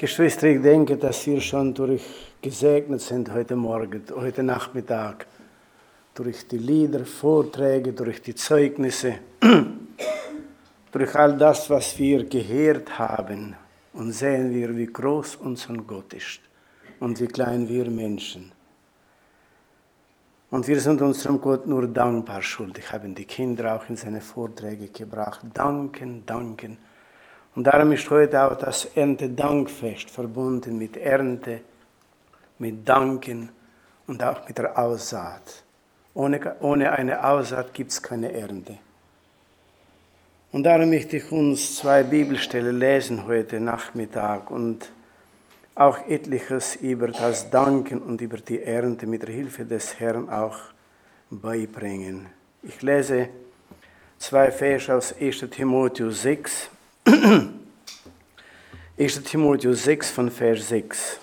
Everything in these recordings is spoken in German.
Geschwister, ich denke, dass wir schon gesegnet sind heute Morgen, heute Nachmittag, durch die Lieder, Vorträge, durch die Zeugnisse, durch all das, was wir gehört haben. Und sehen wir, wie groß unser Gott ist und wie klein wir Menschen. Und wir sind unserem Gott nur dankbar schuldig, haben die Kinder auch in seine Vorträge gebracht. Danken, danken. Und darum ist heute auch das Erntedankfest verbunden mit Ernte, mit Danken und auch mit der Aussaat. Ohne eine Aussaat gibt es keine Ernte. Und darum möchte ich uns 2 Bibelstellen lesen heute Nachmittag und auch etliches über das Danken und über die Ernte mit der Hilfe des Herrn auch beibringen. Ich lese 2 Verse aus 1. Timotheus 6. 1. Timotheus 6 von Vers 6.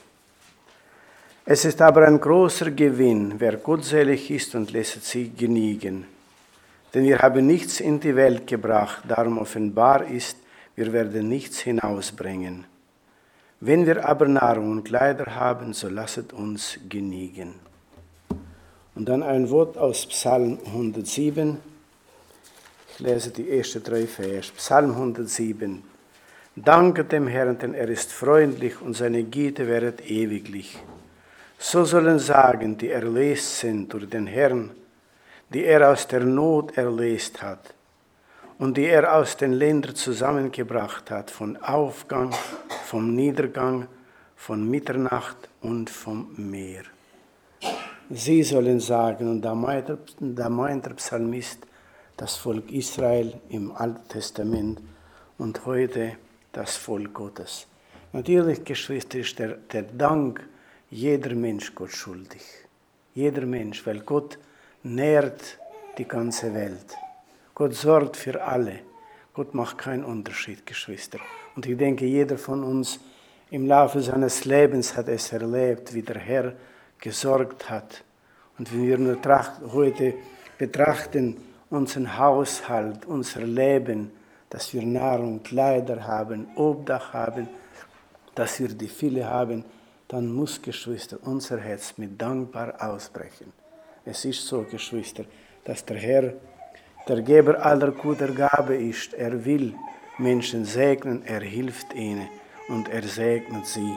Es ist aber ein großer Gewinn, wer gottselig ist und lässt sich genügen. Denn wir haben nichts in die Welt gebracht, darum offenbar ist, wir werden nichts hinausbringen. Wenn wir aber Nahrung und Kleider haben, so lasset uns genügen. Und dann ein Wort aus Psalm 107. Ich lese die ersten 3 Vers. Psalm 107. Danket dem Herrn, denn er ist freundlich und seine Güte währet ewiglich. So sollen sagen, die erlöst sind durch den Herrn, die er aus der Not erlöst hat und die er aus den Ländern zusammengebracht hat, von Aufgang, vom Niedergang, von Mitternacht und vom Meer. Sie sollen sagen, und da meint der Psalmist das Volk Israel im Alten Testament und heute das Volk Gottes. Natürlich, Geschwister, ist der Dank jeder Mensch Gott schuldig. Jeder Mensch, weil Gott nährt die ganze Welt. Gott sorgt für alle. Gott macht keinen Unterschied, Geschwister. Und ich denke, jeder von uns im Laufe seines Lebens hat es erlebt, wie der Herr gesorgt hat. Und wenn wir nur heute betrachten, unseren Haushalt, unser Leben, dass wir Nahrung, Kleider haben, Obdach haben, dass wir die Fülle haben, dann muss, Geschwister, unser Herz mit dankbar ausbrechen. Es ist so, Geschwister, dass der Herr der Geber aller guter Gabe ist. Er will Menschen segnen, er hilft ihnen und er segnet sie.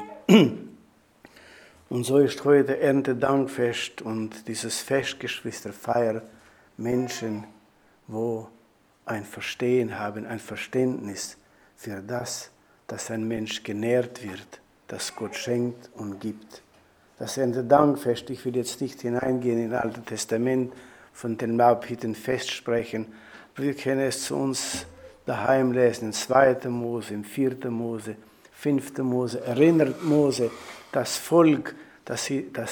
Und so ist heute Erntedankfest und dieses Fest, Geschwister, feiert Menschen, wo ein Verstehen haben, ein Verständnis für das, dass ein Mensch genährt wird, das Gott schenkt und gibt. Das Erntedankfest, ich will jetzt nicht hineingehen in das Alte Testament, von den Laubhüttenfest sprechen, wir können es zu uns daheim lesen, in 2. Mose, im 4. Mose, 5. Mose, erinnert Mose das Volk, das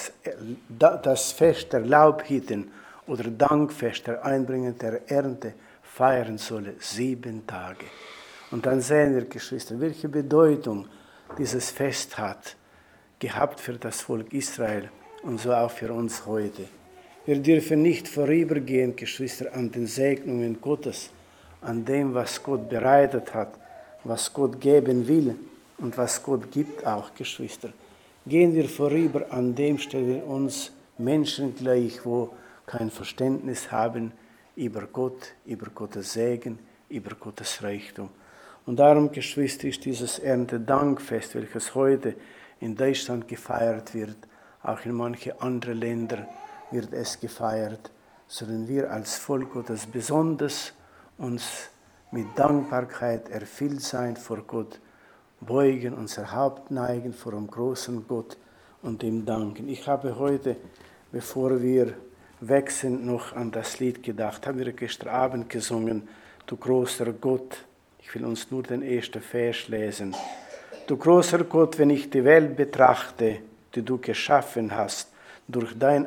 Fest der Laubhütten oder Dankfest der Einbringung der Ernte feiern solle, 7 Tage. Und dann sehen wir, Geschwister, welche Bedeutung dieses Fest hat, gehabt für das Volk Israel und so auch für uns heute. Wir dürfen nicht vorübergehen, Geschwister, an den Segnungen Gottes, an dem, was Gott bereitet hat, was Gott geben will und was Gott gibt auch, Geschwister. Gehen wir vorüber, an dem stellen wir uns Menschen gleich, wo kein Verständnis haben über Gott, über Gottes Segen, über Gottes Reichtum. Und darum, Geschwister, ist dieses Erntedankfest, welches heute in Deutschland gefeiert wird, auch in manche andere Länder wird es gefeiert, sollen wir als Volk Gottes besonders uns mit Dankbarkeit erfüllt sein vor Gott, beugen, unser Haupt neigen vor dem großen Gott und ihm danken. Ich habe heute, bevor wir weg sind, noch an das Lied gedacht. Haben wir gestern Abend gesungen, du großer Gott. Ich will uns nur den ersten Vers lesen. Du großer Gott, wenn ich die Welt betrachte, die du geschaffen hast, durch dein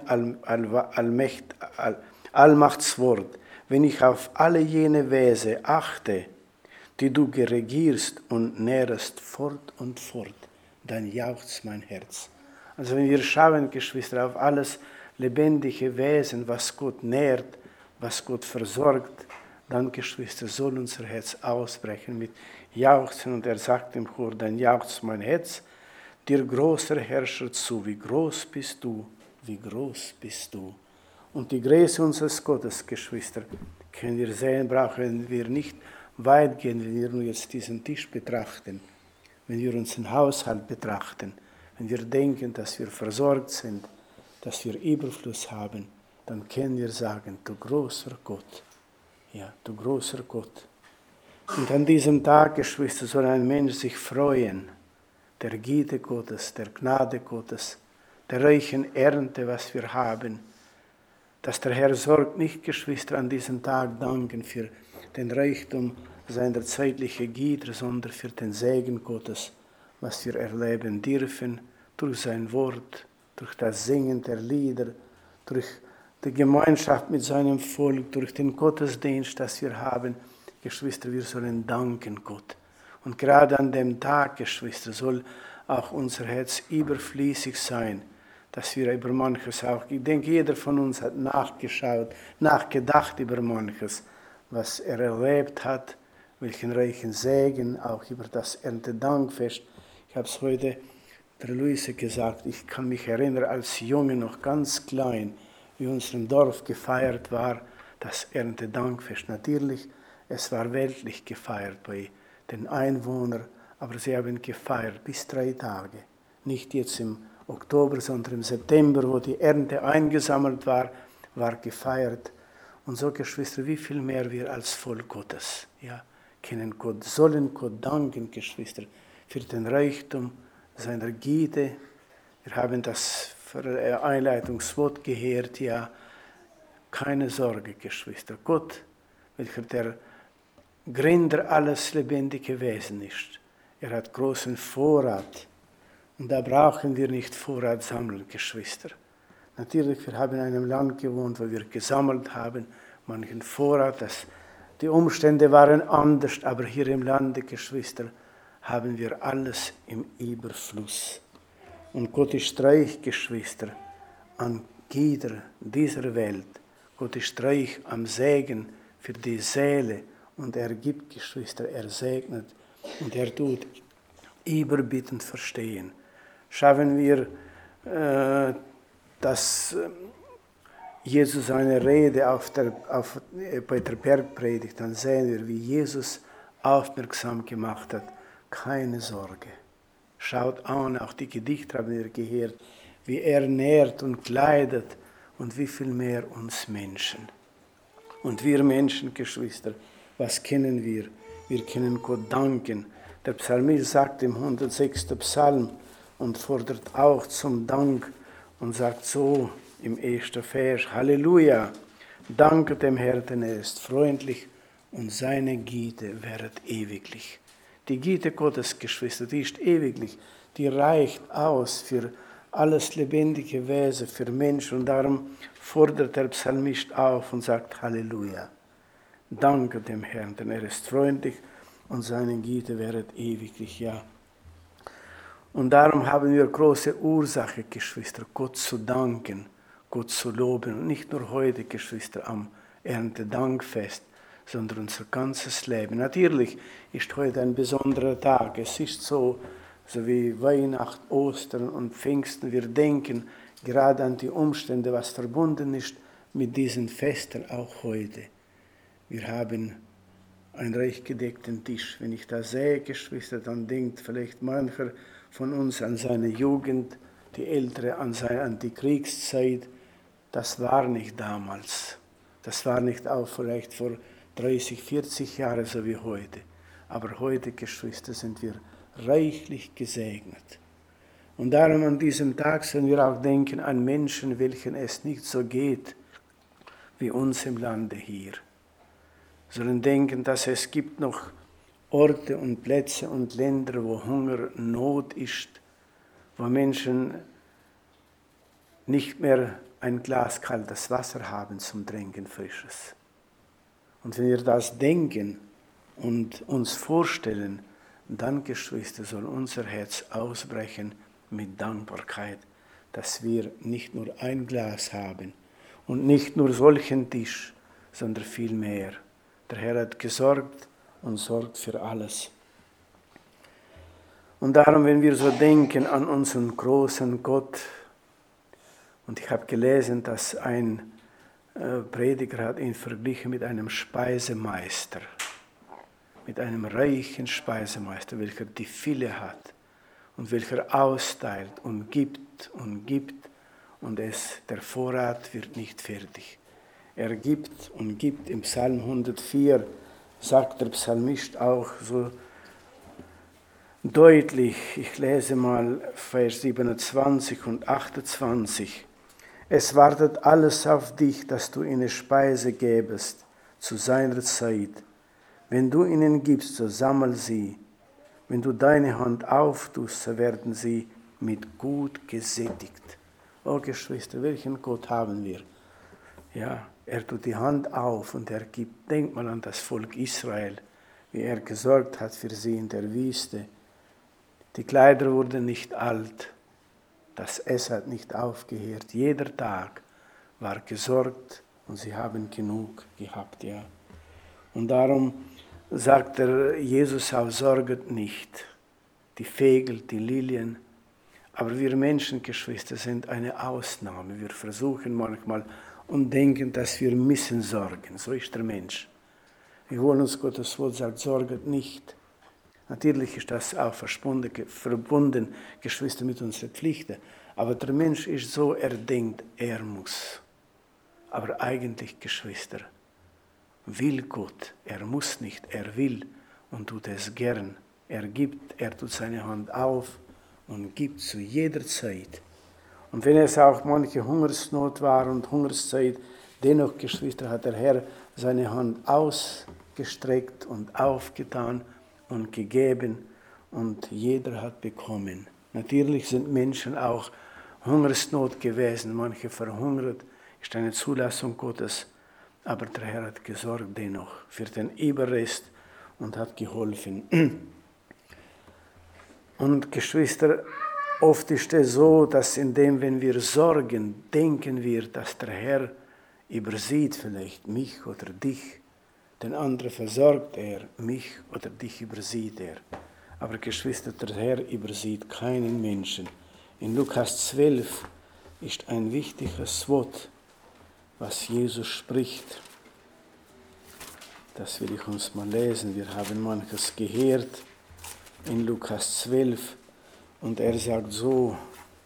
Allmachtswort, wenn ich auf alle jene Wesen achte, die du regierst und nährst fort und fort, dann jauchzt mein Herz. Also wenn wir schauen, Geschwister, auf alles lebendige Wesen, was Gott nährt, was Gott versorgt, dann, Geschwister, soll unser Herz ausbrechen mit Jauchzen. Und er sagt im Chor, dann jauchzt mein Herz, dir großer Herrscher zu. Wie groß bist du, wie groß bist du. Und die Größe unseres Gottes, Geschwister, können wir sehen, brauchen wir nicht weit gehen, wenn wir nur jetzt diesen Tisch betrachten, wenn wir unseren Haushalt betrachten, wenn wir denken, dass wir versorgt sind, dass wir Überfluss haben, dann können wir sagen, du großer Gott, ja, du großer Gott. Und an diesem Tag, Geschwister, soll ein Mensch sich freuen, der Güte Gottes, der Gnade Gottes, der reichen Ernte, was wir haben, dass der Herr sorgt, nicht, Geschwister, an diesem Tag danken für den Reichtum seiner zeitlichen Güter, sondern für den Segen Gottes, was wir erleben dürfen, durch sein Wort, durch das Singen der Lieder, durch die Gemeinschaft mit seinem Volk, durch den Gottesdienst, das wir haben. Geschwister, wir sollen danken Gott. Und gerade an dem Tag, Geschwister, soll auch unser Herz überfließig sein, dass wir über manches auch, ich denke, jeder von uns hat nachgedacht über manches, was er erlebt hat, welchen reichen Segen, auch über das Erntedankfest. Ich habe es heute der Luise gesagt, ich kann mich erinnern, als Junge noch ganz klein, wie in unserem Dorf gefeiert war, das Erntedankfest. Natürlich, es war weltlich gefeiert bei den Einwohnern, aber sie haben gefeiert bis 3 Tage. Nicht jetzt im Oktober, sondern im September, wo die Ernte eingesammelt war, war gefeiert. Und so, Geschwister, wie viel mehr wir als Volk Gottes, ja, kennen Gott, sollen Gott danken, Geschwister, für den Reichtum seiner Güte. Wir haben das Einleitungswort gehört, ja, keine Sorge, Geschwister. Gott, welcher der Gründer alles lebendige Wesen ist, er hat großen Vorrat. Und da brauchen wir nicht Vorrat sammeln, Geschwister. Natürlich, wir haben in einem Land gewohnt, wo wir gesammelt haben, manchen Vorrat. Die Umstände waren anders, aber hier im Lande, Geschwister, haben wir alles im Überfluss. Und Gott ist reich, Geschwister, an Güter dieser Welt. Gott ist reich am Segen für die Seele. Und er gibt, Geschwister, er segnet und er tut überbietend verstehen. Schauen wir, dass Jesus eine Rede bei der Bergpredigt, dann sehen wir, wie Jesus aufmerksam gemacht hat. Keine Sorge. Schaut an, auch die Gedichte haben wir gehört, wie er nährt und kleidet und wie viel mehr uns Menschen. Und wir Menschen, Geschwister, was kennen wir? Wir können Gott danken. Der Psalmist sagt im 106. Psalm und fordert auch zum Dank und sagt so im 1. Vers, Halleluja, danke dem Herrn, denn er ist freundlich und seine Güte währet ewiglich. Die Güte Gottes, Geschwister, die ist ewiglich, die reicht aus für alles lebendige Wesen, für Menschen. Und darum fordert der Psalmist auf und sagt Halleluja. Danke dem Herrn, denn er ist freundlich und seine Güte währet ewiglich, ja. Und darum haben wir große Ursache, Geschwister, Gott zu danken, Gott zu loben. Und nicht nur heute, Geschwister, am Erntedankfest, sondern unser ganzes Leben. Natürlich ist heute ein besonderer Tag. Es ist so wie Weihnachten, Ostern und Pfingsten. Wir denken gerade an die Umstände, was verbunden ist mit diesen Festen, auch heute. Wir haben einen reich gedeckten Tisch. Wenn ich das sehe, Geschwister, dann denkt vielleicht mancher von uns an seine Jugend, die Ältere an die Kriegszeit. Das war nicht damals. Das war nicht auch vielleicht vor 30, 40 Jahren so wie heute. Aber heute, Geschwister, sind wir reichlich gesegnet. Und darum an diesem Tag sollen wir auch denken an Menschen, welchen es nicht so geht wie uns im Lande hier. Wir sollen denken, dass es gibt noch Orte und Plätze und Länder, wo Hunger, Not ist, wo Menschen nicht mehr ein Glas kaltes Wasser haben zum Trinken, frisches. Und wenn wir das denken und uns vorstellen, dann, Geschwister, soll unser Herz ausbrechen mit Dankbarkeit, dass wir nicht nur ein Glas haben und nicht nur solchen Tisch, sondern viel mehr. Der Herr hat gesorgt und sorgt für alles. Und darum, wenn wir so denken an unseren großen Gott, und ich habe gelesen, dass ein Prediger hat ihn verglichen mit einem Speisemeister, mit einem reichen Speisemeister, welcher die Fülle hat und welcher austeilt und gibt und der Vorrat wird nicht fertig. Er gibt und gibt. Im Psalm 104 sagt der Psalmist auch so deutlich, ich lese mal Vers 27 und 28, es wartet alles auf dich, dass du ihnen Speise gäbest zu seiner Zeit. Wenn du ihnen gibst, so sammel sie. Wenn du deine Hand auftust, so werden sie mit Gut gesättigt. Oh Geschwister, welchen Gott haben wir? Ja, er tut die Hand auf und er gibt. Denk mal an das Volk Israel, wie er gesorgt hat für sie in der Wüste. Die Kleider wurden nicht alt, das Essen hat nicht aufgehört. Jeder Tag war gesorgt und sie haben genug gehabt. Ja. Und darum sagt Jesus auch, sorget nicht. Die Vögel, die Lilien. Aber wir Menschengeschwister sind eine Ausnahme. Wir versuchen manchmal und denken, dass wir müssen sorgen. So ist der Mensch. Wir wollen uns Gottes Wort sagt, sorget nicht. Natürlich ist das auch verbunden, Geschwister, mit unseren Pflichten. Aber der Mensch ist so, er denkt, er muss. Aber eigentlich, Geschwister, will Gott. Er muss nicht, er will und tut es gern. Er gibt, er tut seine Hand auf und gibt zu jeder Zeit. Und wenn es auch manche Hungersnot war und Hungerszeit, dennoch, Geschwister, hat der Herr seine Hand ausgestreckt und aufgetan und gegeben und jeder hat bekommen. Natürlich sind Menschen auch Hungersnot gewesen, manche verhungert, ist eine Zulassung Gottes, aber der Herr hat gesorgt dennoch für den Überrest und hat geholfen. Und Geschwister, oft ist es so, dass wenn wir sorgen, denken wir, dass der Herr übersieht vielleicht mich oder dich. Den anderen versorgt er, mich oder dich übersieht er. Aber Geschwister, der Herr übersieht keinen Menschen. In Lukas 12 ist ein wichtiges Wort, was Jesus spricht. Das will ich uns mal lesen. Wir haben manches gehört in Lukas 12. Und er sagt so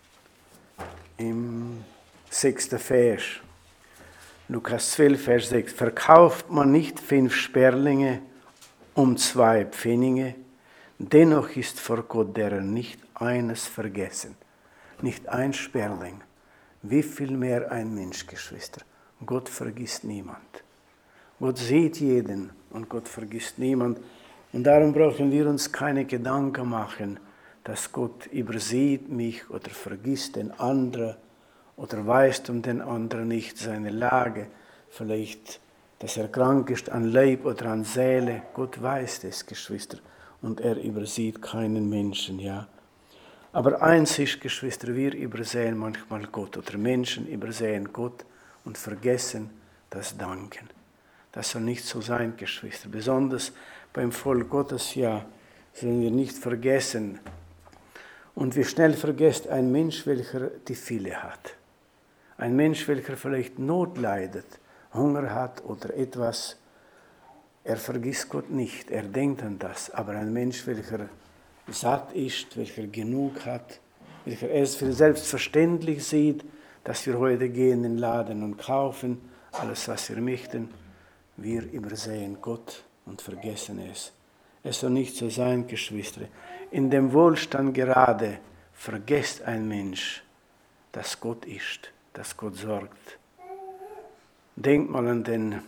im 6. Vers. Lukas 12, Vers 6. Verkauft man nicht 5 Sperlinge um 2 Pfennige, dennoch ist vor Gott deren nicht eines vergessen. Nicht ein Sperling. Wie viel mehr ein Mensch, Geschwister. Gott vergisst niemand. Gott sieht jeden und Gott vergisst niemand. Und darum brauchen wir uns keine Gedanken machen, dass Gott übersieht mich oder vergisst den anderen oder weiß um den anderen nicht seine Lage. Vielleicht, dass er krank ist an Leib oder an Seele. Gott weiß das, Geschwister. Und er übersieht keinen Menschen, ja. Aber eins ist, Geschwister, wir übersehen manchmal Gott oder Menschen übersehen Gott und vergessen das Danken. Das soll nicht so sein, Geschwister. Besonders beim Volk Gottes, ja, sollen wir nicht vergessen. Und wie schnell vergisst ein Mensch, welcher die Fülle hat. Ein Mensch, welcher vielleicht Not leidet, Hunger hat oder etwas. Er vergisst Gott nicht, er denkt an das. Aber ein Mensch, welcher satt ist, welcher genug hat, welcher es für selbstverständlich sieht, dass wir heute gehen in den Laden und kaufen, alles, was wir möchten, wir übersehen Gott und vergessen es. Es soll nicht so sein, Geschwister. In dem Wohlstand gerade vergisst ein Mensch, dass Gott ist, dass Gott sorgt. Denkt mal an den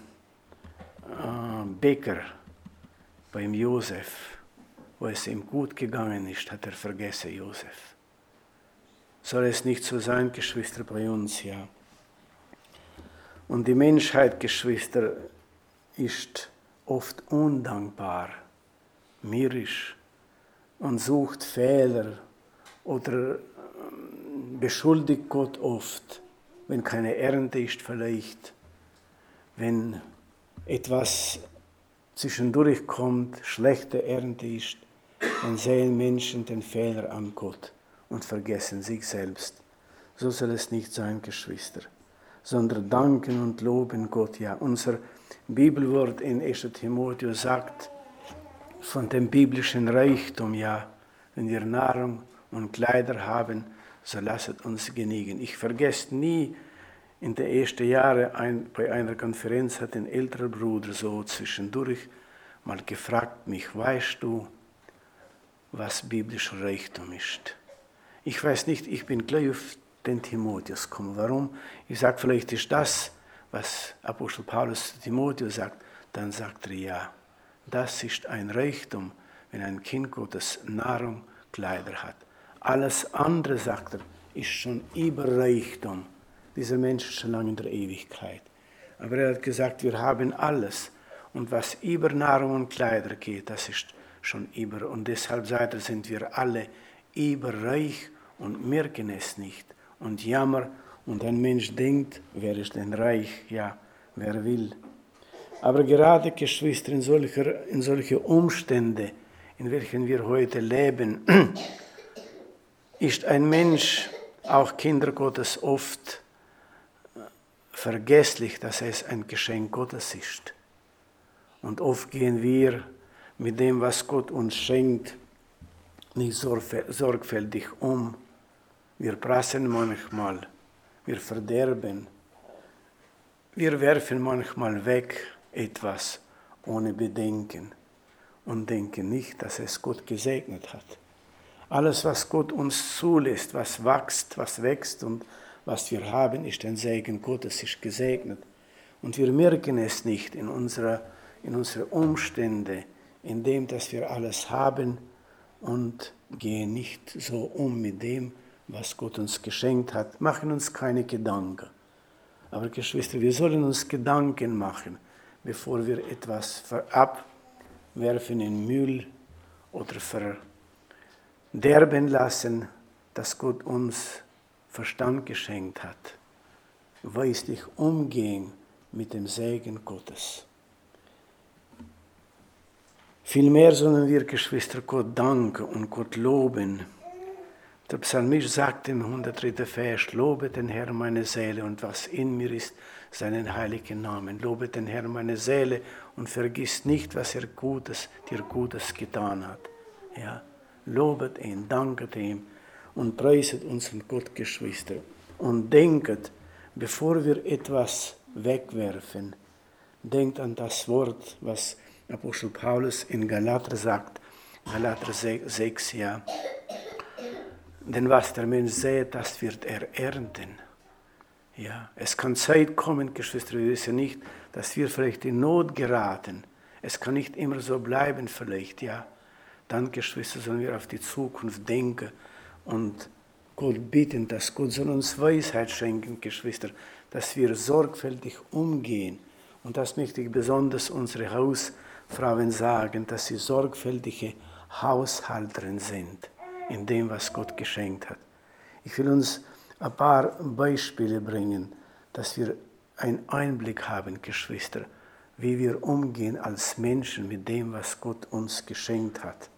Bäcker beim Josef, wo es ihm gut gegangen ist, hat er vergessen Josef. Soll es nicht so sein, Geschwister, bei uns, ja. Und die Menschheit, Geschwister, ist oft undankbar, mürrisch und sucht Fehler oder beschuldigt Gott oft, wenn keine Ernte ist vielleicht, wenn etwas zwischendurch kommt, schlechte Ernte ist. dann sehen Menschen den Fehler an Gott und vergessen sich selbst. So soll es nicht sein, Geschwister, sondern danken und loben Gott. Ja, unser Bibelwort in 1. Timotheus sagt von dem biblischen Reichtum, ja, wenn wir Nahrung und Kleider haben, so lasset uns genügen. Ich vergesse nie, in den ersten Jahren bei einer Konferenz hat ein älterer Bruder so zwischendurch mal gefragt mich, weißt du, was biblischer Reichtum ist? Ich weiß nicht, ich bin gleich auf den Timotheus gekommen. Warum? Ich sage, vielleicht ist das, was Apostel Paulus zu Timotheus sagt. Dann sagt er, ja, das ist ein Reichtum, wenn ein Kind Gottes Nahrung, Kleider hat. Alles andere, sagt er, ist schon Überreichtum. Dieser Mensch ist schon lange in der Ewigkeit. Aber er hat gesagt, wir haben alles. Und was über Nahrung und Kleider geht, das ist schon über. Und deshalb sind wir alle überreich und merken es nicht. Und jammer. Und ein Mensch denkt, wer ist denn reich? Ja, wer will. Aber gerade, Geschwister, in solche Umstände, in welchen wir heute leben, ist ein Mensch, auch Kinder Gottes, oft vergesslich, dass es ein Geschenk Gottes ist. Und oft gehen wir mit dem, was Gott uns schenkt, nicht sorgfältig um. Wir prassen manchmal, wir verderben, wir werfen manchmal weg etwas ohne Bedenken und denken nicht, dass es Gott gesegnet hat. Alles, was Gott uns zulässt, was wächst und was wir haben, ist ein Segen Gottes, ist gesegnet. Und wir merken es nicht in unsere Umstände, in dem, dass wir alles haben und gehen nicht so um mit dem, was Gott uns geschenkt hat, machen uns keine Gedanken. Aber Geschwister, wir sollen uns Gedanken machen, bevor wir etwas abwerfen in Müll oder verderben lassen, dass Gott uns Verstand geschenkt hat. Weislich umgehen mit dem Segen Gottes. Vielmehr sollen wir, Geschwister, Gott danken und Gott loben. Der Psalmist sagt im 103. Vers, lobe den Herrn meine Seele und was in mir ist, seinen heiligen Namen. Lobe den Herrn meine Seele und vergiss nicht, was er dir Gutes getan hat. Ja, lobet ihn, danket ihm und preiset unseren Gott, Geschwister. Und denket, bevor wir etwas wegwerfen, denkt an das Wort, was Apostel Paulus in Galater sagt, Galater 6, ja. Denn was der Mensch sät, das wird er ernten. Ja, es kann Zeit kommen, Geschwister, wir wissen nicht, dass wir vielleicht in Not geraten. Es kann nicht immer so bleiben vielleicht, ja. Dann, Geschwister, sollen wir auf die Zukunft denken und Gott bitten, dass Gott soll uns Weisheit schenken, Geschwister, dass wir sorgfältig umgehen. Und das möchte ich besonders unsere Hausfrauen sagen, dass sie sorgfältige Haushalterinnen sind in dem, was Gott geschenkt hat. Ich will uns ein paar Beispiele bringen, dass wir einen Einblick haben, Geschwister, wie wir umgehen als Menschen mit dem, was Gott uns geschenkt hat.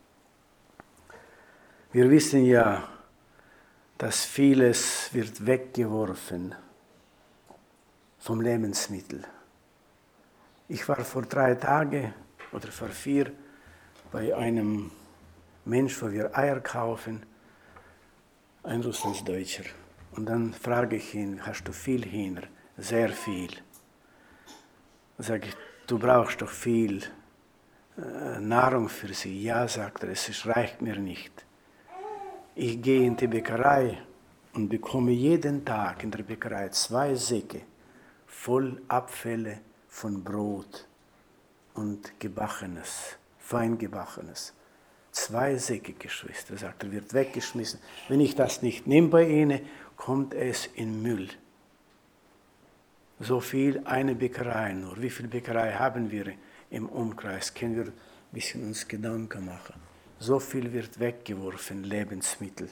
Wir wissen ja, dass vieles wird weggeworfen vom Lebensmittel. Ich war vor 3 Tagen oder vor 4 bei einem Mensch, wo wir Eier kaufen, ein Russlandsdeutscher. Und dann frage ich ihn, hast du viel Hühner? Sehr viel. Dann sage ich, du brauchst doch viel Nahrung für sie. Ja, sagt er, es reicht mir nicht. Ich gehe in die Bäckerei und bekomme jeden Tag in der Bäckerei 2 Säcke voll Abfälle von Brot und Gebackenes, Feingebackenes. 2 Säcke, Geschwister, sagt er, wird weggeschmissen. Wenn ich das nicht nehme bei Ihnen, kommt es in Müll. So viel eine Bäckerei nur. Wie viele Bäckerei haben wir im Umkreis? Können wir ein bisschen uns Gedanken machen. So viel wird weggeworfen, Lebensmittel.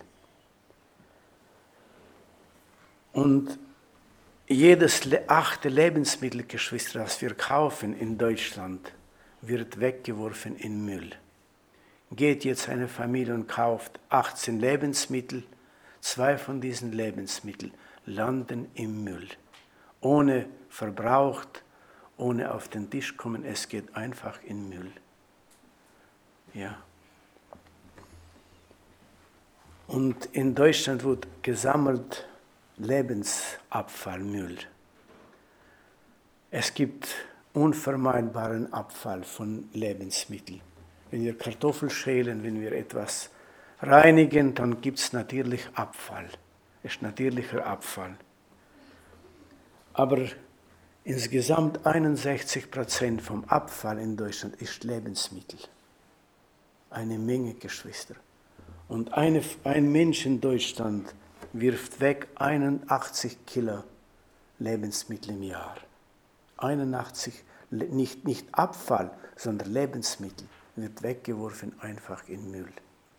Und jedes 8. Lebensmittel, Geschwister, das wir kaufen in Deutschland, wird weggeworfen in Müll. geht jetzt eine Familie und kauft 18 Lebensmittel. 2 von diesen Lebensmitteln landen im Müll. Ohne verbraucht, ohne auf den Tisch kommen, es geht einfach in Müll. Ja. Und in Deutschland wird gesammelt Lebensabfallmüll. Es gibt unvermeidbaren Abfall von Lebensmitteln. Wenn wir Kartoffeln schälen, wenn wir etwas reinigen, dann gibt es natürlich Abfall. Es ist natürlicher Abfall. Aber insgesamt 61% vom Abfall in Deutschland ist Lebensmittel. Eine Menge, Geschwister. Und ein Mensch in Deutschland wirft weg 81 Kilo Lebensmittel im Jahr. 81, nicht Abfall, sondern Lebensmittel wird weggeworfen einfach in Müll.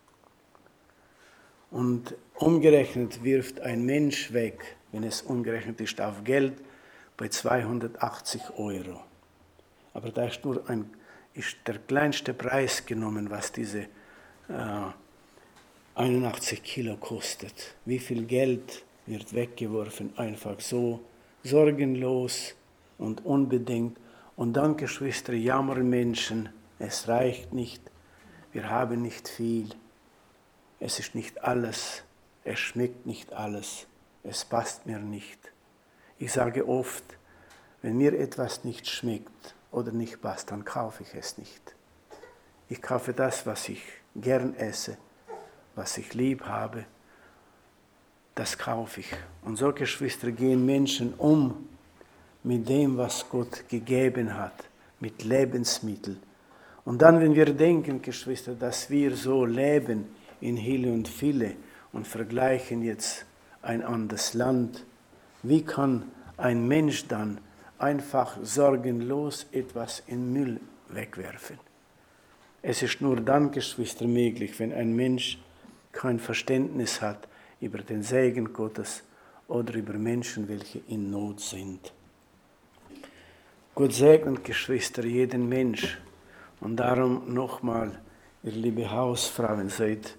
Und umgerechnet wirft ein Mensch weg, wenn es umgerechnet ist auf Geld, bei 280 €. Aber da ist nur ist der kleinste Preis genommen, was diese 81 Kilo kostet. Wie viel Geld wird weggeworfen, einfach so, sorgenlos und unbedingt. Und dann, Geschwister, jammern Menschen, es reicht nicht, wir haben nicht viel, es ist nicht alles, es schmeckt nicht alles, es passt mir nicht. Ich sage oft, wenn mir etwas nicht schmeckt oder nicht passt, dann kaufe ich es nicht. Ich kaufe das, was ich gern esse, was ich lieb habe, das kaufe ich. Und so, Geschwister, gehen Menschen um mit dem, was Gott gegeben hat, mit Lebensmitteln. Und dann, wenn wir denken, Geschwister, dass wir so leben in Hille und Fülle und vergleichen jetzt ein anderes Land, wie kann ein Mensch dann einfach sorgenlos etwas in Müll wegwerfen? Es ist nur dann, Geschwister, möglich, wenn ein Mensch kein Verständnis hat über den Segen Gottes oder über Menschen, welche in Not sind. Gott segnet, Geschwister, jeden Mensch. Und darum nochmal, ihr liebe Hausfrauen, seid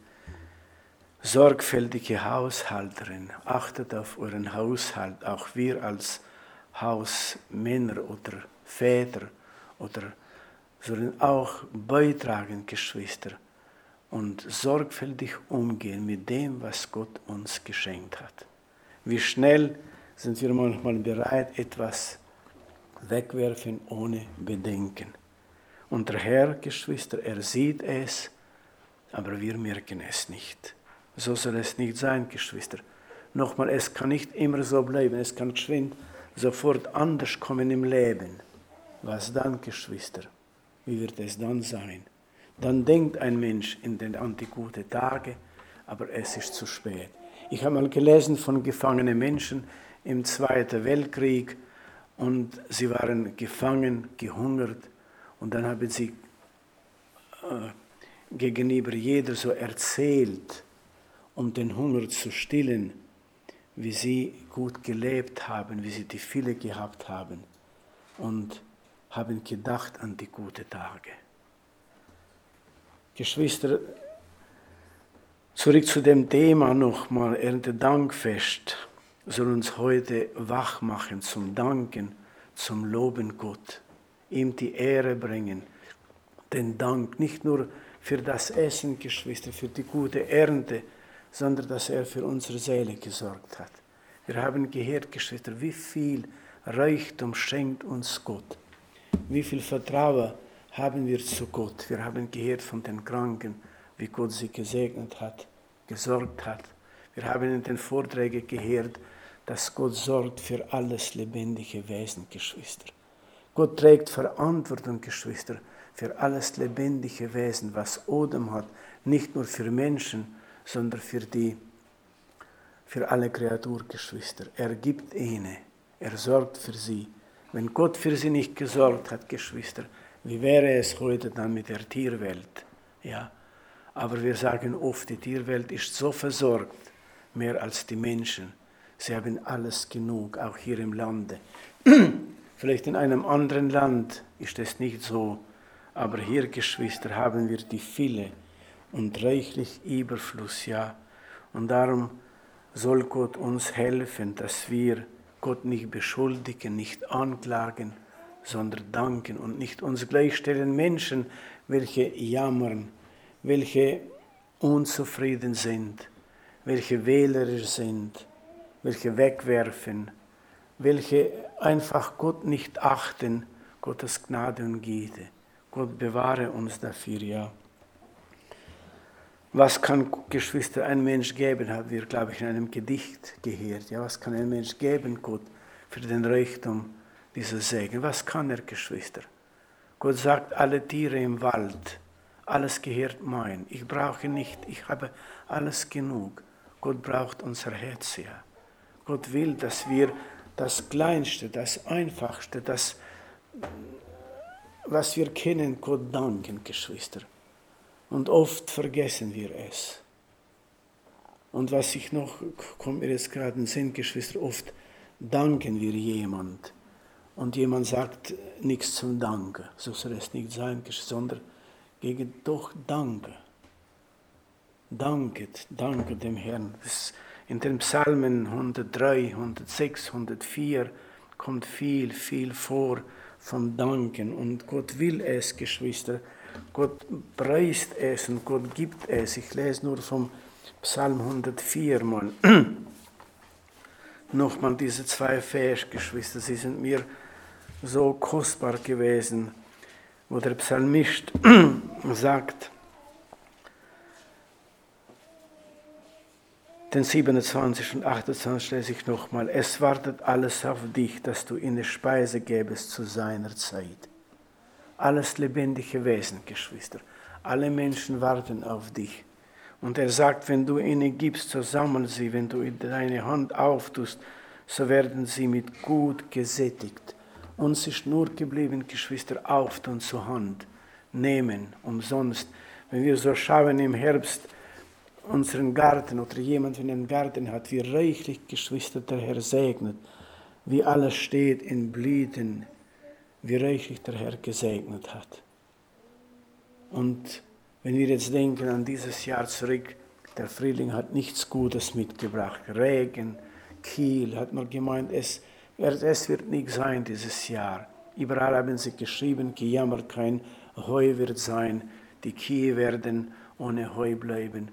sorgfältige Haushalterin. Achtet auf euren Haushalt. Auch wir als Hausmänner oder Väter oder sollen auch beitragen, Geschwister, und sorgfältig umgehen mit dem, was Gott uns geschenkt hat. Wie schnell sind wir manchmal bereit, etwas wegwerfen ohne Bedenken. Und der Herr, Geschwister, er sieht es, aber wir merken es nicht. So soll es nicht sein, Geschwister. Nochmal, es kann nicht immer so bleiben, es kann geschwind sofort anders kommen im Leben. Was dann, Geschwister? Wie wird es dann sein? Dann denkt ein Mensch an die guten Tage, aber es ist zu spät. Ich habe mal gelesen von gefangenen Menschen im Zweiten Weltkrieg und sie waren gefangen, gehungert und dann haben sie gegenüber jeder so erzählt, um den Hunger zu stillen, wie sie gut gelebt haben, wie sie die Fülle gehabt haben und haben gedacht an die guten Tage. Geschwister, zurück zu dem Thema nochmal, Erntedankfest soll uns heute wach machen zum Danken, zum Loben Gott, ihm die Ehre bringen, den Dank nicht nur für das Essen, Geschwister, für die gute Ernte, sondern dass er für unsere Seele gesorgt hat. Wir haben gehört, Geschwister, wie viel Reichtum schenkt uns Gott, wie viel Vertrauen haben wir zu Gott. Wir haben gehört von den Kranken, wie Gott sie gesegnet hat, gesorgt hat. Wir haben in den Vorträgen gehört, dass Gott sorgt für alles lebendige Wesen, Geschwister. Gott trägt Verantwortung, Geschwister, für alles lebendige Wesen, was Odem hat, nicht nur für Menschen, sondern für alle Kreaturen, Geschwister. Er gibt ihnen, er sorgt für sie. Wenn Gott für sie nicht gesorgt hat, Geschwister, wie wäre es heute dann mit der Tierwelt? Ja, aber wir sagen oft, die Tierwelt ist so versorgt, mehr als die Menschen. Sie haben alles genug, auch hier im Lande. Vielleicht in einem anderen Land ist es nicht so, aber hier, Geschwister, haben wir die Fülle. und reichlich Überfluss, ja. Und darum soll Gott uns helfen, dass wir Gott nicht beschuldigen, nicht anklagen, sondern danken und nicht uns gleichstellen Menschen, welche jammern, welche unzufrieden sind, welche wählerisch sind, welche wegwerfen, welche einfach Gott nicht achten, Gottes Gnade und Güte. Gott bewahre uns dafür, ja. Was kann, Geschwister, ein Mensch geben, haben wir, glaube ich, in einem Gedicht gehört. Ja, was kann ein Mensch geben, Gott, für den Reichtum dieser Segen? Was kann er, Geschwister? Gott sagt, alle Tiere im Wald, alles gehört mein. Ich brauche nicht, ich habe alles genug. Gott braucht unser Herz, ja. Gott will, dass wir das Kleinste, das Einfachste, das, was wir kennen, Gott danken, Geschwister. Und oft vergessen wir es. Und was ich noch, kommt mir jetzt gerade in den Sinn, Geschwister, oft danken wir jemand. Und jemand sagt nichts zum Danke. So soll es nicht sein, sondern gegen doch Danke. Danket dem Herrn. In den Psalmen 103, 106, 104 kommt viel vor vom Danken. Und Gott will es, Geschwister. Gott preist es und Gott gibt es. Ich lese nur vom Psalm 104 mal. Nochmal diese 2 Vers, Geschwister, sie sind mir so kostbar gewesen, wo der Psalmist sagt, den 27 und 28 lese ich nochmal, es wartet alles auf dich, dass du ihnen Speise gäbest zu seiner Zeit. Alles lebendige Wesen, Geschwister. Alle Menschen warten auf dich. Und er sagt, wenn du ihnen gibst, so sammeln sie, wenn du deine Hand auftust, so werden sie mit Gut gesättigt. Uns ist nur geblieben, Geschwister, auftun zur Hand, nehmen, umsonst. Wenn wir so schauen im Herbst, unseren Garten oder jemand, wenn einen Garten hat, wie reichlich, Geschwister, der Herr segnet, wie alles steht in Blüten, wie reichlich der Herr gesegnet hat. Und wenn wir jetzt denken an dieses Jahr zurück, der Frühling hat nichts Gutes mitgebracht. Regen, Kiel, hat man gemeint, es wird nicht sein dieses Jahr. Überall haben sie geschrieben, gejammert, kein Heu wird sein, die Kühe werden ohne Heu bleiben.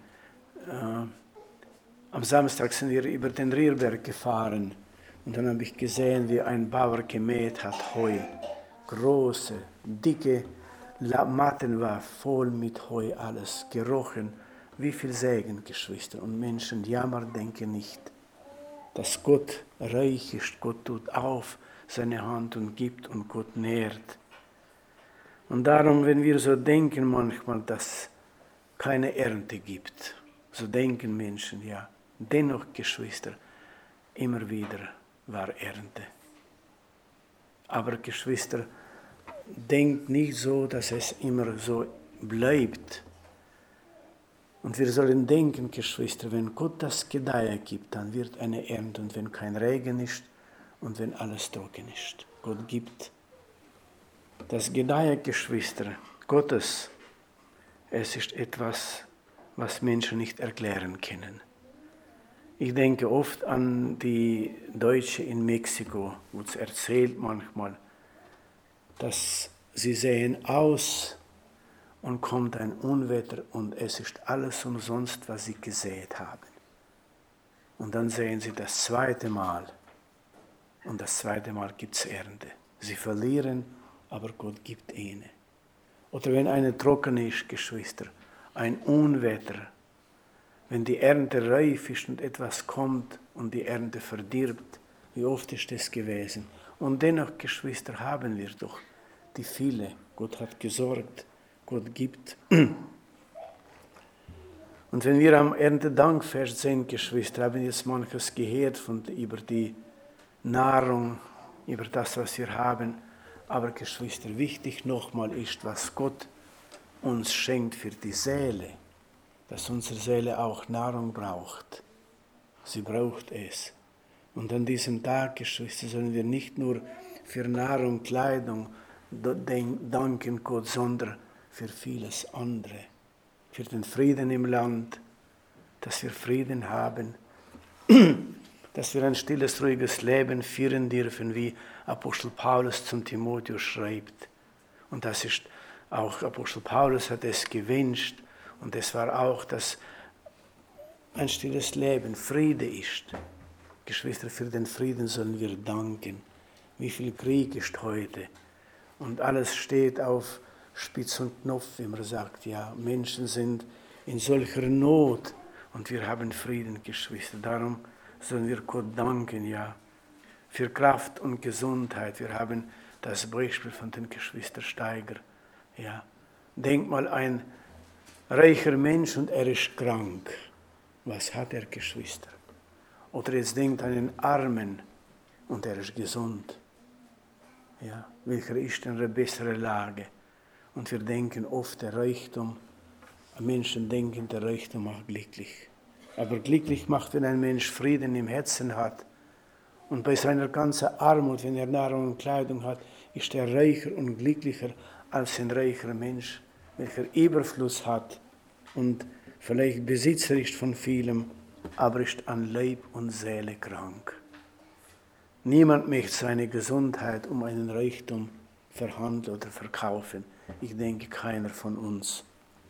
Am Samstag sind wir über den Rierberg gefahren und dann habe ich gesehen, wie ein Bauer gemäht hat Heu. Große, dicke Matten war voll mit Heu, alles gerochen. Wie viel Segen, Geschwister. Und Menschen jammern, denken nicht, dass Gott reich ist. Gott tut auf seine Hand und gibt und Gott nährt. Und darum, wenn wir so denken manchmal, dass keine Ernte gibt, so denken Menschen, ja. Dennoch, Geschwister, immer wieder war Ernte. Aber Geschwister, denkt nicht so, dass es immer so bleibt. Und wir sollen denken, Geschwister, wenn Gott das Gedeihen gibt, dann wird eine Ernte. Und wenn kein Regen ist und wenn alles trocken ist. Gott gibt das Gedeihen, Geschwister, Gottes. Es ist etwas, was Menschen nicht erklären können. Ich denke oft an die Deutschen in Mexiko, wo es erzählt manchmal, dass sie sehen aus und kommt ein Unwetter und es ist alles umsonst, was sie gesät haben. Und dann sehen sie das 2. Mal und das 2. Mal gibt es Ernte. Sie verlieren, aber Gott gibt ihnen. Oder wenn eine trocken ist, Geschwister, ein Unwetter, wenn die Ernte reif ist und etwas kommt und die Ernte verdirbt, wie oft ist das gewesen? Und dennoch, Geschwister, haben wir doch die viele. Gott hat gesorgt, Gott gibt. Und wenn wir am Erntedankfest sind, Geschwister, haben wir jetzt manches gehört über die Nahrung, über das, was wir haben. Aber Geschwister, wichtig nochmal ist, was Gott uns schenkt für die Seele, dass unsere Seele auch Nahrung braucht. Sie braucht es. Und an diesem Tag, Geschwister, sollen wir nicht nur für Nahrung, Kleidung danken Gott, sondern für vieles andere. für den Frieden im Land, dass wir Frieden haben, dass wir ein stilles, ruhiges Leben führen dürfen, wie Apostel Paulus zum Timotheus schreibt. Und das ist auch, Apostel Paulus hat es gewünscht, und es war auch, dass ein stilles Leben Friede ist. Geschwister, für den Frieden sollen wir danken. Wie viel Krieg ist heute? Und alles steht auf Spitz und Knopf, wie man sagt. Ja, Menschen sind in solcher Not und wir haben Frieden, Geschwister. Darum sollen wir Gott danken, ja, für Kraft und Gesundheit. Wir haben das Beispiel von den Geschwister Steiger. Ja, denk mal, ein reicher Mensch und er ist krank. Was hat er, Geschwister? Oder jetzt denkt an einen Armen und er ist gesund. Ja, welcher ist in einer besseren Lage? Und wir denken oft, der Reichtum, Menschen denken, der Reichtum macht glücklich. Aber glücklich macht, wenn ein Mensch Frieden im Herzen hat. Und bei seiner ganzen Armut, wenn er Nahrung und Kleidung hat, ist er reicher und glücklicher als ein reicher Mensch, welcher Überfluss hat und vielleicht Besitzer ist von vielem, aber ist an Leib und Seele krank. Niemand möchte seine Gesundheit um einen Reichtum verhandeln oder verkaufen. Ich denke, keiner von uns.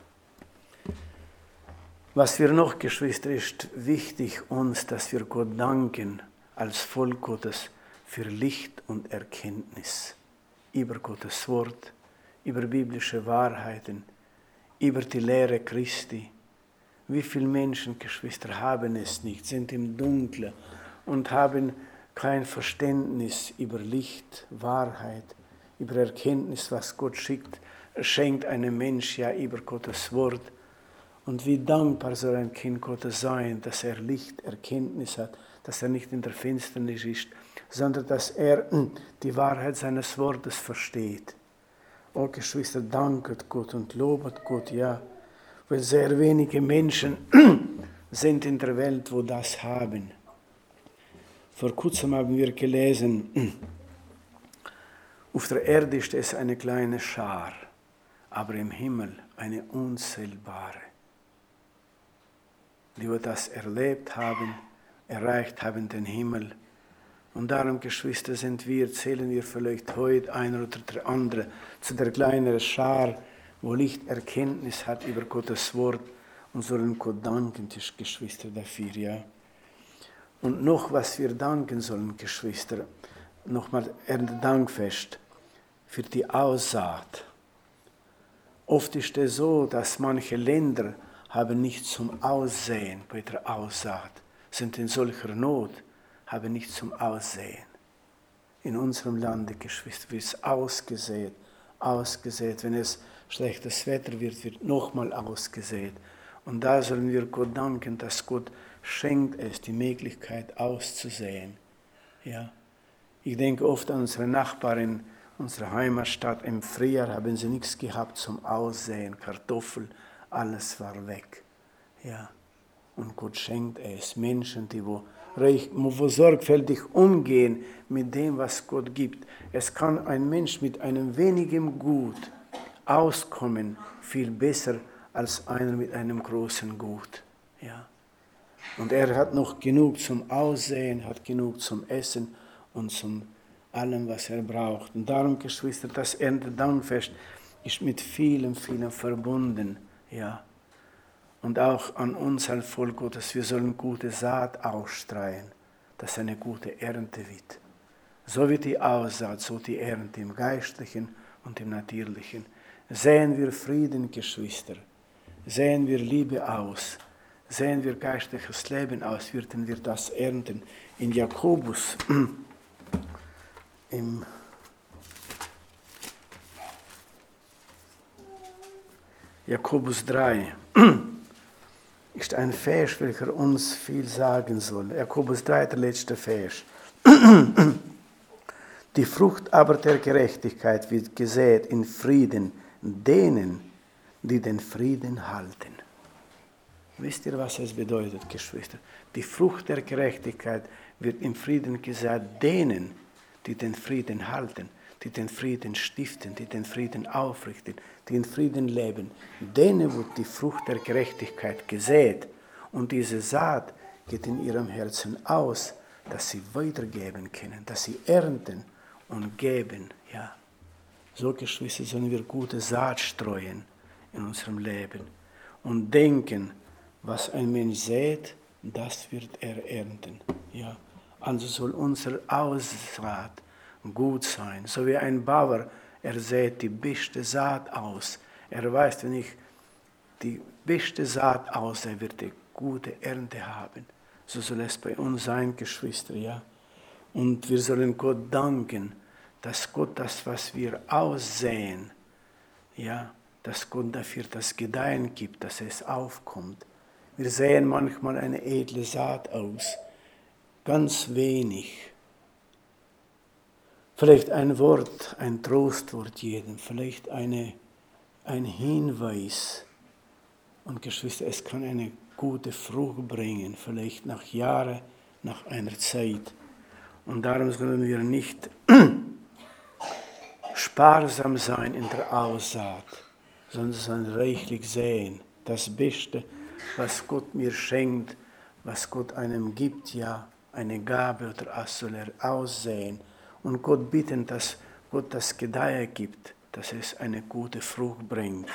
Was wir noch, Geschwister, ist wichtig uns, dass wir Gott danken als Volk Gottes für Licht und Erkenntnis über Gottes Wort, über biblische Wahrheiten, über die Lehre Christi. Wie viele Menschen, Geschwister, haben es nicht, sind im Dunkeln und haben kein Verständnis über Licht, Wahrheit, über Erkenntnis, was Gott schenkt einem Mensch ja über Gottes Wort. Und wie dankbar soll ein Kind Gottes sein, dass er Licht, Erkenntnis hat, dass er nicht in der Finsternis ist, sondern dass er die Wahrheit seines Wortes versteht. Oh Geschwister, danket Gott und lobet Gott, ja, weil sehr wenige Menschen sind in der Welt, wo das haben. Vor kurzem haben wir gelesen, auf der Erde ist es eine kleine Schar, aber im Himmel eine unzählbare, die wir das erlebt haben, erreicht haben den Himmel. Und darum, Geschwister, zählen wir vielleicht heute einer oder der andere zu der kleinen Schar, wo Licht Erkenntnis hat über Gottes Wort und sollen Gott danken, Geschwister, dafür, ja. Und noch, was wir danken sollen, Geschwister, nochmal Erntedankfest für die Aussaat. Oft ist es so, dass manche Länder haben nicht zum Aussehen bei der Aussaat, sind in solcher Not, haben nicht zum Aussehen. In unserem Lande, Geschwister, wird es ausgesät. Wenn es schlechtes Wetter wird, wird nochmal ausgesät. Und da sollen wir Gott danken, dass Gott schenkt es, die Möglichkeit auszusäen. Ja. Ich denke oft an unsere Nachbarin, unsere Heimatstadt. Im Frühjahr haben sie nichts gehabt zum Aussäen, Kartoffel, alles war weg. Ja. Und Gott schenkt es Menschen, die wo sorgfältig umgehen mit dem, was Gott gibt. Es kann ein Mensch mit einem wenigen Gut auskommen, viel besser als einer mit einem großen Gut. Ja. Und er hat noch genug zum Aussehen, hat genug zum Essen und zum allem, was er braucht. Und darum, Geschwister, das Erntedankfest ist mit vielem, vielem verbunden. Ja. Und auch an uns als Volk Gottes, wir sollen gute Saat ausstreuen, dass eine gute Ernte wird. So wird die Aussaat, so die Ernte im Geistlichen und im Natürlichen. Sehen wir Frieden, Geschwister, sehen wir Liebe aus, sehen wir geistliches Leben aus, werden wir das ernten. In Jakobus, im Jakobus 3, ist ein Vers, welcher uns viel sagen soll. Jakobus 3, der letzte Vers. Die Frucht aber der Gerechtigkeit wird gesät in Frieden denen, die den Frieden halten. Wisst ihr, was es bedeutet, Geschwister? Die Frucht der Gerechtigkeit wird im Frieden gesät denen, die den Frieden halten. die den Frieden stiften, die den Frieden aufrichten, die in Frieden leben. Denen wird die Frucht der Gerechtigkeit gesät und diese Saat geht in ihrem Herzen aus, dass sie weitergeben können, dass sie ernten und geben. Ja. So, Geschwister, sollen wir gute Saat streuen in unserem Leben und denken, was ein Mensch sät, das wird er ernten. Ja. Also soll unser Aussaat gut sein, so wie ein Bauer, er sät die beste Saat aus. Er weiß, wenn ich die beste Saat aussähe, wird er gute Ernte haben. So soll es bei uns sein, Geschwister, ja. Und wir sollen Gott danken, dass Gott das, was wir aussehen, ja, dass Gott dafür das Gedeihen gibt, dass es aufkommt. Wir sehen manchmal eine edle Saat aus, ganz wenig. Vielleicht ein Wort, ein Trostwort jedem, vielleicht ein Hinweis. Und Geschwister, es kann eine gute Frucht bringen, vielleicht nach Jahren, nach einer Zeit. Und darum sollen wir nicht sparsam sein in der Aussaat, sondern sollen reichlich sehen. Das Beste, was Gott mir schenkt, was Gott einem gibt, ja, eine Gabe oder was soll er aussehen. Und Gott bitten, dass Gott das Gedeihen gibt, dass es eine gute Frucht bringt.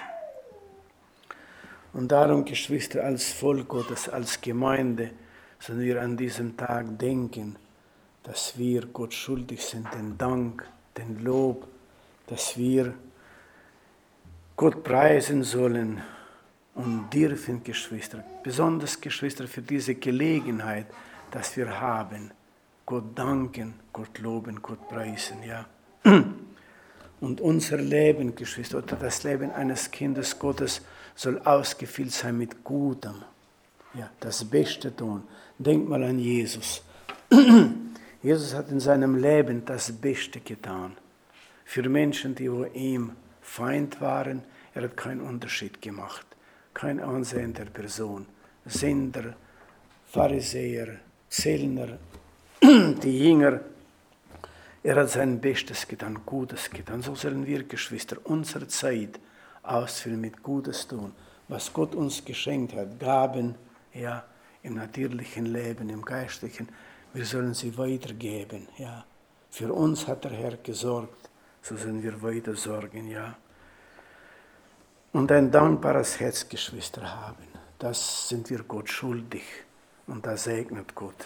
Und darum, Geschwister, als Volk Gottes, als Gemeinde, sollen wir an diesem Tag denken, dass wir Gott schuldig sind, den Dank, den Lob, dass wir Gott preisen sollen und dürfen, Geschwister, besonders, Geschwister, für diese Gelegenheit, dass wir haben, Gott danken, Gott loben, Gott preisen, ja. Und unser Leben, Geschwister, oder das Leben eines Kindes Gottes soll ausgefüllt sein mit Gutem. Ja, das Beste tun. Denk mal an Jesus. Jesus hat in seinem Leben das Beste getan. Für Menschen, die ihm Feind waren, er hat keinen Unterschied gemacht. Kein Ansehen der Person. Sünder, Pharisäer, Zöllner, die Jünger. Er hat sein Bestes getan, Gutes getan. So sollen wir, Geschwister, unsere Zeit ausfüllen mit Gutes tun. Was Gott uns geschenkt hat, Gaben, ja, im natürlichen Leben, im geistlichen, wir sollen sie weitergeben, ja. Für uns hat der Herr gesorgt, so sollen wir weiter sorgen, ja. Und ein dankbares Herz, Geschwister, haben. Das sind wir Gott schuldig und das segnet Gott.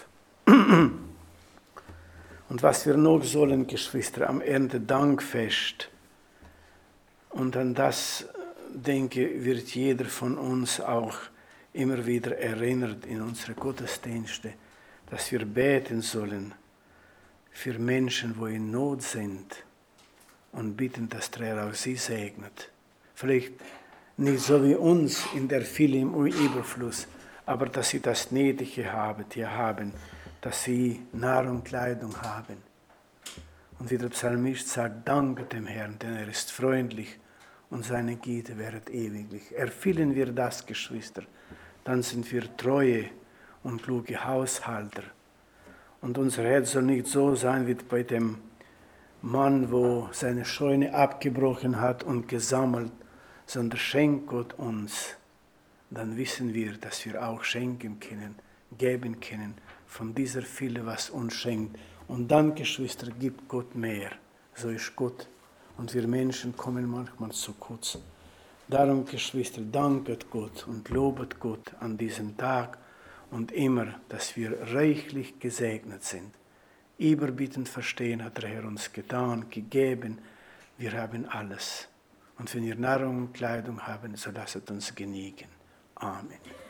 Und was wir noch sollen, Geschwister, am Erntedankfest, und an das, denke, wird jeder von uns auch immer wieder erinnert in unsere Gottesdienste, dass wir beten sollen für Menschen, die in Not sind und bitten, dass der Herr auch sie segnet. Vielleicht nicht so wie uns in der Fülle im Überfluss, aber dass sie das Nötige haben, dass sie Nahrung und Kleidung haben. Und wie der Psalmist sagt, danke dem Herrn, denn er ist freundlich und seine Güte währet ewiglich. Erfüllen wir das, Geschwister, dann sind wir treue und kluge Haushalter. Und unser Herz soll nicht so sein wie bei dem Mann, wo seine Scheune abgebrochen hat und gesammelt, sondern schenkt Gott uns. Dann wissen wir, dass wir auch schenken können, geben können von dieser Fülle, was uns schenkt. Und dann, Geschwister, gibt Gott mehr. So ist Gott. Und wir Menschen kommen manchmal zu kurz. Darum, Geschwister, danket Gott und lobet Gott an diesem Tag und immer, dass wir reichlich gesegnet sind. Überbietend verstehen hat der Herr uns getan, gegeben. Wir haben alles. Und wenn wir Nahrung und Kleidung haben, so lasset uns genügen. Amen.